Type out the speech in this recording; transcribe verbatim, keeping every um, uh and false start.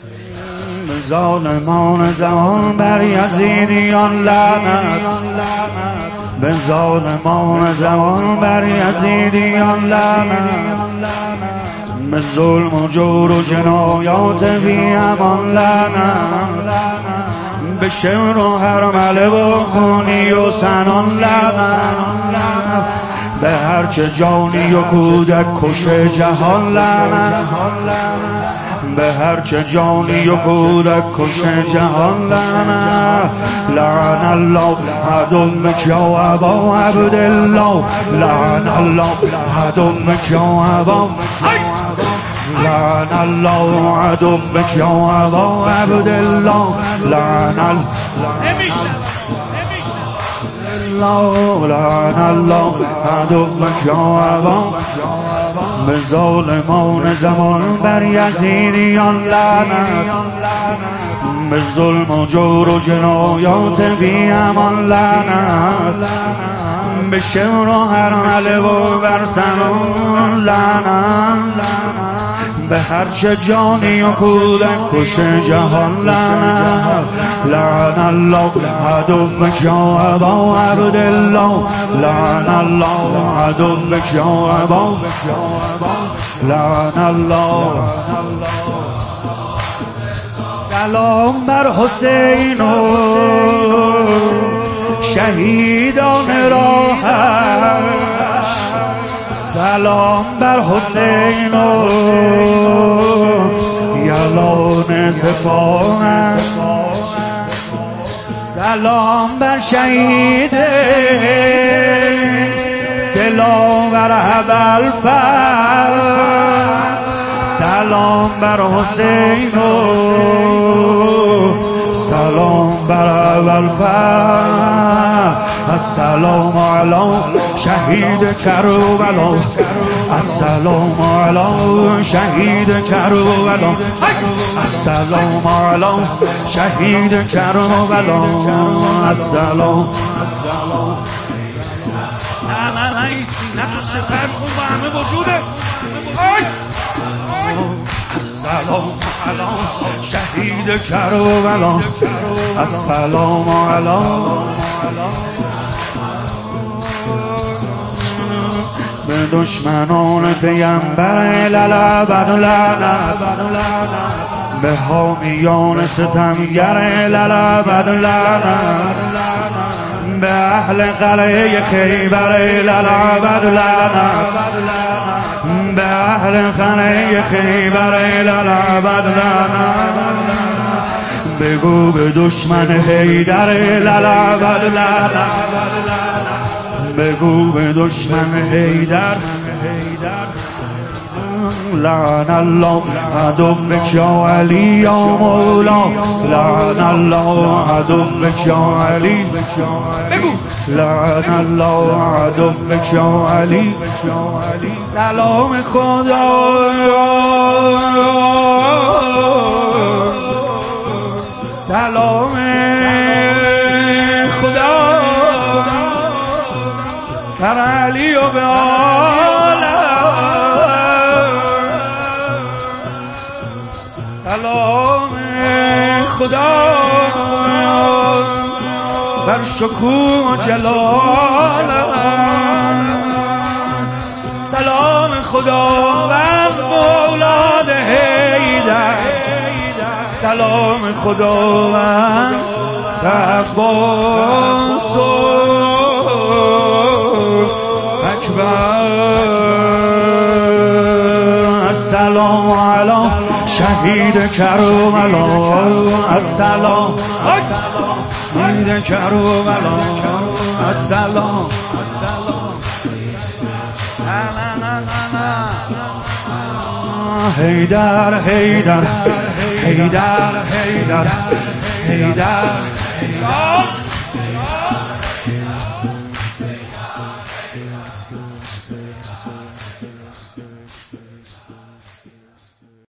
به ظالمان زمان بر یزیدیان لعنت، به ظالمان زمان بر یزیدیان لعنت، به ظلم و جور و جنایات بی امان لعنت، به شعر و هرمله و خونی و سنان لعنت، به هرچه جانی و کودک کش جهان لعنت، به هرچه جانی و کودک کش جهان لعنت. لعن الله عدوک یا ابا عبدالله، لعن الله عدوک یا ابا، لعن الله عدوک یا ابا عبدالله، لعن الله، لعن الله عدوک یا ابا. به ظالمان زمان بر یزیدیان لعنت، به ظلم و جور و جنایات بی امان لعنت، به شعر و هرمله و بر سنان لعنت، به هرچه جانی و کودک کش جهان لعنت. لعن الله عدوک یا ابا عبدالله، لعن الله عدوک یا ابا، لعن الله. سلام بر حسین و شهیدان راهش، سلام بر حسین و یلان سپاهش، سلام بر شهید دلاور ابوالفضل، سلام بر حسین و سلام بر ابوالفضل. السلام علی شهید کربلا، السلام علی شهید کربلا، السلام علی شهید کربلا، السلام. نه نه نه ایستی، نه تو سپر خون با همه وجوده. السلام علی شهید کربلا، السلام علی. به دشمنان پیامبر للابد لعنت، به حامیان ستمگر للابد لعنت، به اهل قلعه خیبر للابد لعنت، به اهل قلعه خیبر للابد لعنت. بگو به دشمن حیدر للابد لعنت، بگو به دشمن حیدر. لعن الله عدوک یا علی یا مولا، لعن الله عدوک یا علی، لعن الله عدوک یا علی. سلام خدا، سلام خدا بر علی و به آل، سلام خدا بر شکوه و جلال، سلام خدا بر اولاد حیدر، سلام خدا بر عباس اکبر. السلام علی شهید کربلا، السلام شهید کربلا، السلام. حیدر حیدر حیدر حیدر حیدر